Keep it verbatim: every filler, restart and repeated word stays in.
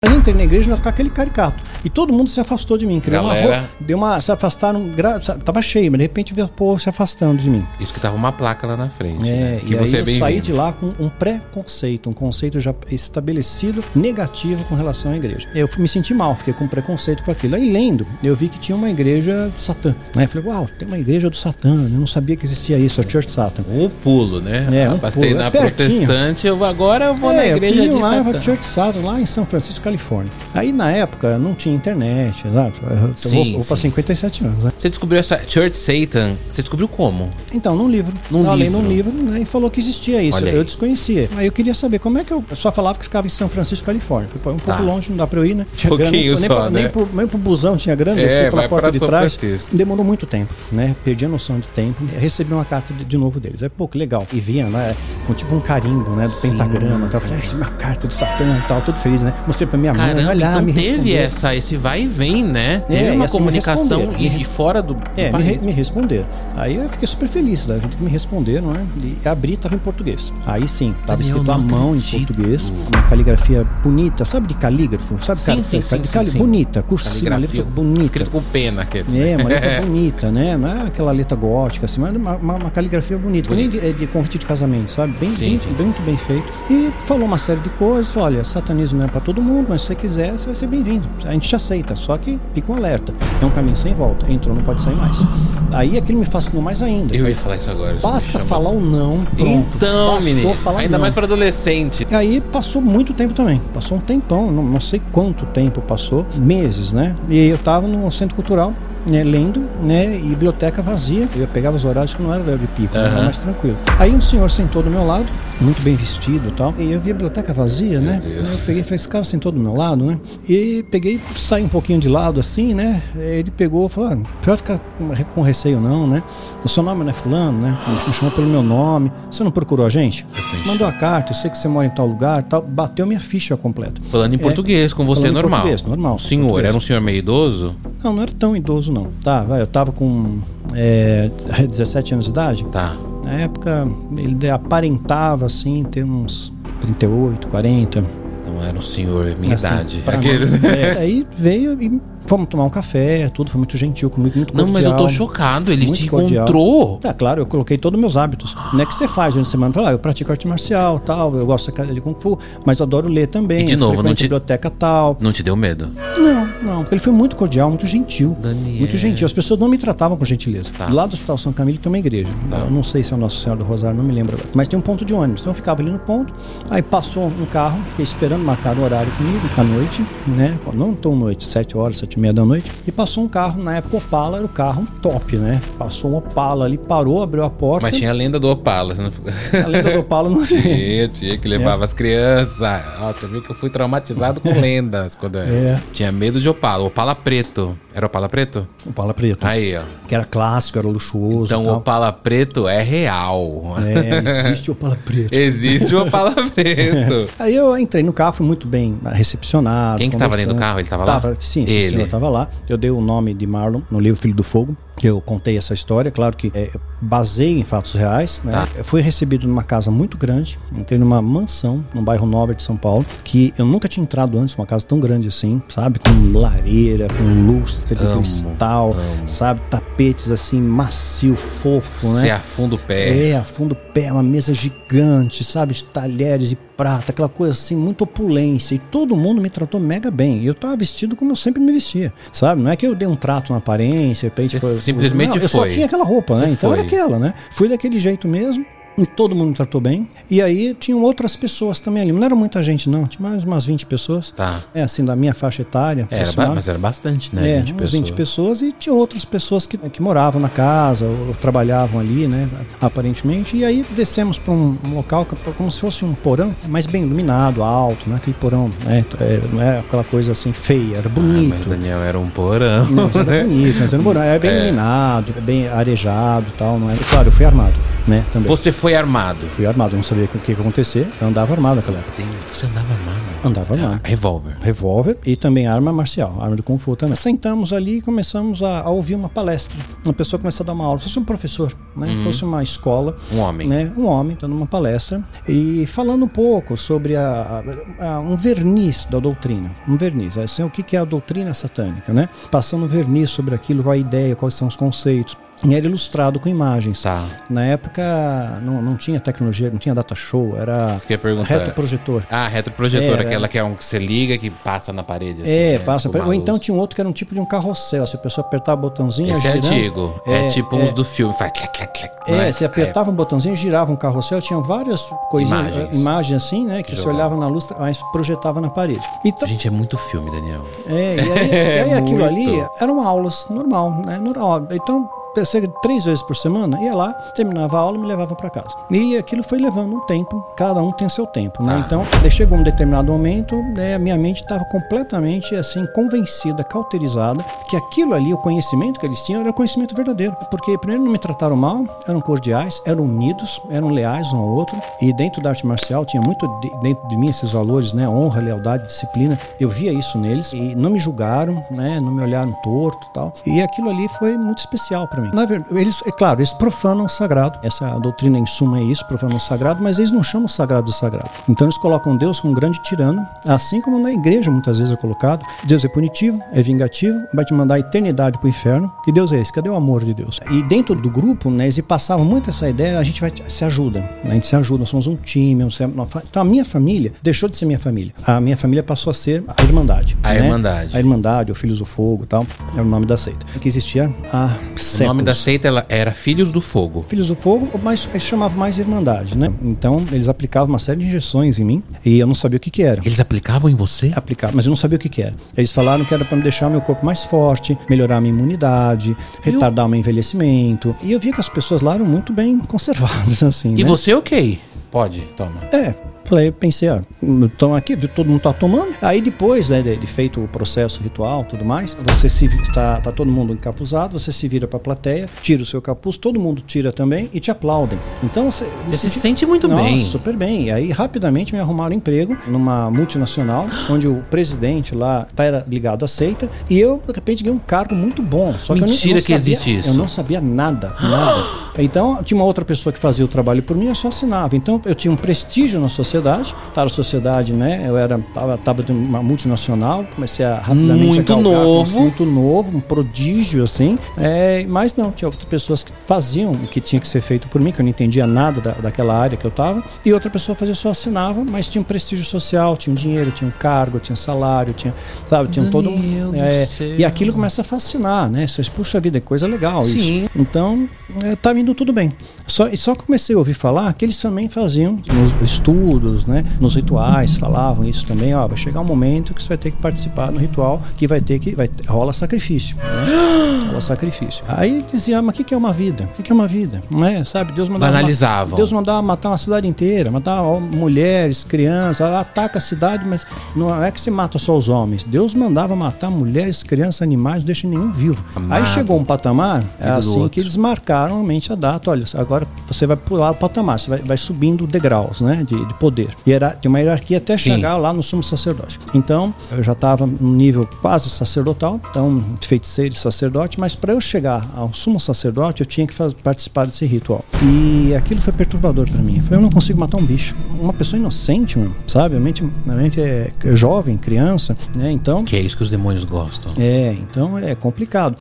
Eu entrei na igreja com aquele caricato. E todo mundo se afastou de mim. Criou uma ro... Deu uma. Se afastaram. Gra... Tava cheio, mas de repente veio o povo se afastando de mim. Isso que tava uma placa lá na frente. É, né? Que e você aí é bem eu saí vindo. de lá com um pré-conceito, um conceito já estabelecido, negativo com relação à igreja. Eu me senti mal, fiquei com preconceito com aquilo. Aí lendo, eu vi que tinha uma igreja de Satã. Né? Eu falei, uau, tem uma igreja do Satã. Eu não sabia que existia isso, a Church Satan. Um pulo, né? É, eu um passei pulo. na É pertinho. protestante, eu agora eu vou é, na igreja eu de lá, Satã. A Church Satan, lá em São Francisco, Califórnia. Aí na época não tinha internet, sabe? Eu sim, vou para cinquenta e sete anos, né? Você descobriu essa Church Satan, você descobriu como? Então, num livro. Num eu livro. Num livro, né? E falou que existia isso. Eu desconhecia. Aí eu queria saber como é que eu... eu só falava que ficava em São Francisco, Califórnia. Falei, pô, é um pouco tá. longe, não dá pra eu ir, né? Tinha um pouquinho grana, só, nem, né? nem, pro, nem pro busão tinha grana, é, desci pela porta de São trás. Francisco. Demorou muito tempo, né? Perdi a noção de tempo. Recebi uma carta de, de novo deles. É, pô, que legal. E vinha, né? Com tipo um carimbo, né? Do Sim. pentagrama. Tal. Eu falei, essa é uma carta do Satã e tal. Todo feliz, né? Mostrei pra minha Caramba, mãe. Olha, então me teve essa, esse vai e vem, né? Teve é, uma assim, comunicação e, e fora do, do é, país. Me, me responderam. Aí eu fiquei super feliz, da gente que me responderam, né? E abri, tava em português. Aí sim, tava Daniel, escrito à mão acredito. em português, uma caligrafia bonita, sabe de calígrafo? Sabe sim, cara, sim, sim, sim, cali... sim, bonita, cursiva, uma letra bonita. Escrito com pena, quer dizer. É, uma letra bonita, né? Não é aquela letra gótica, assim, mas uma, uma, uma caligrafia bonita. bonita. Nem de, de convite de casamento, sabe? Bem, sim, bem, sim, bem sim. muito bem feito. E falou uma série de coisas, falou, olha, satanismo não é pra todo mundo, mas se você quiser, você vai ser bem-vindo. A gente te aceita, só que fica um alerta. É um caminho sem volta. Entrou, não pode sair mais. Aí aquilo me fascinou mais ainda. Eu ia falar isso agora. Isso Basta falar o um não, pronto. Então, menino, ainda não. mais para adolescente. Aí passou muito tempo também. Passou um tempão, não, não sei quanto tempo passou, meses, né? E eu tava no centro cultural, né, lendo, né, e biblioteca vazia. Eu pegava os horários que não era horário de pico, uhum. Era mais tranquilo. Aí um senhor sentou do meu lado, muito bem vestido e tal, e eu vi a biblioteca vazia, meu né? Deus. Eu peguei e falei, esse cara sentou do meu lado, né? E peguei, saí um pouquinho de lado assim, né? Ele pegou e falou, ah, pior ficar com receio não, né? O seu nome não é fulano, né? Me chamou pelo meu nome. Você não procurou a gente? Mandou a carta, eu sei que você mora em tal lugar, tal. Bateu minha ficha completa. Falando em é, português, com você normal. Português, normal. O senhor português. Era um senhor meio idoso? Não, não era tão idoso não. Tá, vai, eu tava com é, dezessete anos de idade. Tá. Na época, ele aparentava assim, ter uns trinta e oito, quarenta. Então era um senhor minha assim, idade. Aqueles... é, aí veio e fomos tomar um café, tudo, foi muito gentil comigo, muito cordial. Não, mas eu tô chocado, ele te cordial. encontrou. É, claro, eu coloquei todos os meus hábitos. Não é que você faz durante a semana, fala, ah, eu pratico arte marcial, tal, eu gosto de Kung Fu, mas eu adoro ler também. E de novo, não te... biblioteca tal. Não te deu medo? Não, não, porque ele foi muito cordial, muito gentil. Daniel. Muito gentil. As pessoas não me tratavam com gentileza. Tá. Lá do Hospital São Camilo tem uma igreja. Tá. Eu não sei se é o Nossa Senhora do Rosário, não me lembro agora. Mas tem um ponto de ônibus. Então eu ficava ali no ponto, aí passou um carro, fiquei esperando marcar o horário comigo, à noite, né? Não tão noite, sete horas, sete e meia da noite. E passou um carro, na época o Opala era o carro top, né? Passou um Opala ali, parou, abriu a porta. Mas tinha a lenda do Opala. Você não... A lenda do Opala não tinha. Tinha, tinha que levava é. as crianças. Ó, tu viu que eu fui traumatizado com lendas quando eu é. tinha medo de Opala. Opala preto. Era Opala preto? Opala preto. Aí, ó. Que era clássico, era luxuoso. Então o Opala preto é real. É, existe o Opala preto. Existe o Opala preto. É. Aí eu entrei no carro, fui muito bem recepcionado. Quem que tava dentro do carro? Ele tava lá? Tava, sim, sim, sim, eu tava lá. Eu dei o nome de Marlon no livro Filho do Fogo, que eu contei essa história. Claro que é, baseei em fatos reais, né? Tá. Eu fui recebido numa casa muito grande, entrei numa mansão no bairro Nobre de São Paulo, que eu nunca tinha entrado antes, uma casa tão grande assim, sabe? Com lareira, com lustre de amo, cristal, amo. Sabe? Tapetes assim, macio, fofo, né? Você afunda o pé. É, afunda o pé, uma mesa gigante, sabe? Talheres de prata, aquela coisa assim, muito opulência. E todo mundo me tratou mega bem. E eu tava vestido como eu sempre me vestia, sabe? Não é que eu dei um trato na aparência, de repente, foi, simplesmente não, foi. Eu só tinha aquela roupa, né? Você então foi. Era aquela, né? Fui daquele jeito mesmo. E todo mundo me tratou bem. E aí tinham outras pessoas também ali. Não era muita gente, não. Tinha mais umas vinte pessoas. Tá. É, assim, da minha faixa etária. Era, mas era bastante, né? É, vinte umas pessoas. vinte pessoas. E tinha outras pessoas que, que moravam na casa ou, ou trabalhavam ali, né? Aparentemente. E aí descemos para um, um local como se fosse um porão, mas bem iluminado, alto, né? Aquele porão, né? É, não é aquela coisa assim feia, era bonito. Ah, mas Daniel era um porão. Não, mas era bonito, mas era um porão. Era bem é. iluminado, bem arejado e tal. Não era. Claro, eu fui armado, né? Também. Você foi armado? Fui armado, eu não sabia o que ia acontecer. Eu andava armado naquela época. Você andava armado? Andava armado. É, revólver. Revólver e também arma marcial, arma de Kung Fu também. Sentamos ali e começamos a, a ouvir uma palestra. Uma pessoa começou a dar uma aula, fosse um professor, né? Uhum. Fosse uma escola. Um homem. Né? Um homem dando uma palestra e falando um pouco sobre a, a, a, um verniz da doutrina. Um verniz, assim, o que, que é a doutrina satânica, né? Passando um verniz sobre aquilo, qual a ideia, quais são os conceitos. E era ilustrado com imagens. Tá. Na época não, não tinha tecnologia, não tinha data show, era retroprojetor. Ah, retroprojetor, era, aquela que é um que você liga que passa na parede. Assim, é, né? passa tipo na parede. Ou então tinha um outro que era um tipo de um carrossel. Se a pessoa apertava o botãozinho... Esse girando, é antigo. É, é tipo é, uns do filme. Faz clac, clac, clac, é, é, você apertava é. um botãozinho, girava um carrossel, tinha várias coisinhas, imagens, imagens assim, né? Que, que você olhava na luz, mas projetava na parede. Então, gente, é muito filme, Daniel. É, e aí, e aí aquilo ali eram aulas normal, né? Normal. Então... três vezes por semana, ia lá, terminava a aula e me levava para casa. E aquilo foi levando um tempo, cada um tem seu tempo, né? Ah. Então, chegou um determinado momento, né, a minha mente estava completamente assim, convencida, cauterizada, que aquilo ali, o conhecimento que eles tinham, era o conhecimento verdadeiro. Porque primeiro não me trataram mal, eram cordiais, eram unidos, eram leais um ao outro, e dentro da arte marcial tinha muito de, dentro de mim esses valores, né? Honra, lealdade, disciplina. Eu via isso neles e não me julgaram, né? Não me olharam torto e tal. E aquilo ali foi muito especial para mim. Na verdade, eles, é claro, eles profanam o sagrado. Essa doutrina em suma é isso, profanam o sagrado, mas eles não chamam o sagrado de sagrado. Então eles colocam Deus como um grande tirano, assim como na igreja muitas vezes é colocado. Deus é punitivo, é vingativo, vai te mandar a eternidade pro inferno. Que Deus é esse? Cadê o amor de Deus? E dentro do grupo, né, eles passavam muito essa ideia, a gente vai se ajuda, né? A gente se ajuda, nós somos um time. Então a minha família deixou de ser minha família. A minha família passou a ser a Irmandade. A né? Irmandade. A Irmandade, ou Filhos do Fogo e tal, era o nome da seita. Que existia há séculos. O nome da seita ela era Filhos do Fogo. Filhos do Fogo, mas eles chamavam mais Irmandade, né? Então, eles aplicavam uma série de injeções em mim e eu não sabia o que que era. Eles aplicavam em você? Aplicavam, mas eu não sabia o que que era. Eles falaram que era para me deixar meu corpo mais forte, melhorar a minha imunidade, retardar eu... o meu envelhecimento. E eu via que as pessoas lá eram muito bem conservadas, assim, E né? você, ok? Pode, toma. É. Falei, pensei, ó, estão aqui, todo mundo tá tomando. Aí depois, né, de feito o processo ritual, tudo mais, você se está tá todo mundo encapuzado, você se vira para a plateia, tira o seu capuz, todo mundo tira também e te aplaudem. Então você, você se sente, sente muito nossa, bem. Super bem. E aí rapidamente me arrumaram emprego numa multinacional, onde o presidente lá tá, era ligado à seita, e eu de repente ganhei um cargo muito bom. Só Mentira que, eu não, eu não que sabia, existe isso. Eu não sabia nada, nada. Então tinha uma outra pessoa que fazia o trabalho por mim, eu só assinava. Então eu tinha um prestígio na sociedade. Para a sociedade, né? Eu era tava, tava de uma multinacional, comecei a rapidamente muito a galgar, novo, muito novo, um prodígio assim. É, mas não, tinha outras pessoas que faziam o que tinha que ser feito por mim, que eu não entendia nada da, daquela área que eu tava. E outra pessoa fazia só assinava, mas tinha um prestígio social, tinha um dinheiro, tinha um cargo, tinha salário, tinha, sabe, tinha todo um, é, e aquilo começa a fascinar, né? Você, puxa vida, é coisa legal. Sim. Isso. Então, é, tá indo tudo bem. Só e só comecei a ouvir falar que eles também faziam nos estudos, né, nos rituais, falavam isso também, ó, vai chegar um momento que você vai ter que participar no ritual, que vai ter que, vai, rola sacrifício, né? Rola sacrifício. Aí dizia, mas o que, que é uma vida? O que, que é uma vida? Não é? Sabe, Deus mandava, banalizavam. Deus mandava matar uma cidade inteira, matar ó, mulheres, crianças, ataca a cidade, mas não é que se mata só os homens. Deus mandava matar mulheres, crianças, animais, não deixa nenhum vivo. Amado. Aí chegou um patamar, é assim que eles marcaram realmente a data, olha, agora você vai pular o patamar, você vai, vai subindo degraus, né, de, de poder. E era de uma hierarquia até chegar Sim. lá no sumo sacerdote. Então, eu já estava no nível quase sacerdotal, então feiticeiro e sacerdote, mas para eu chegar ao sumo sacerdote, eu tinha que faz, participar desse ritual. E aquilo foi perturbador para mim. Eu falei, eu não consigo matar um bicho. Uma pessoa inocente, mano, sabe? A mente, a mente é jovem, criança, né? Então... Que é isso que os demônios gostam. É, então é complicado.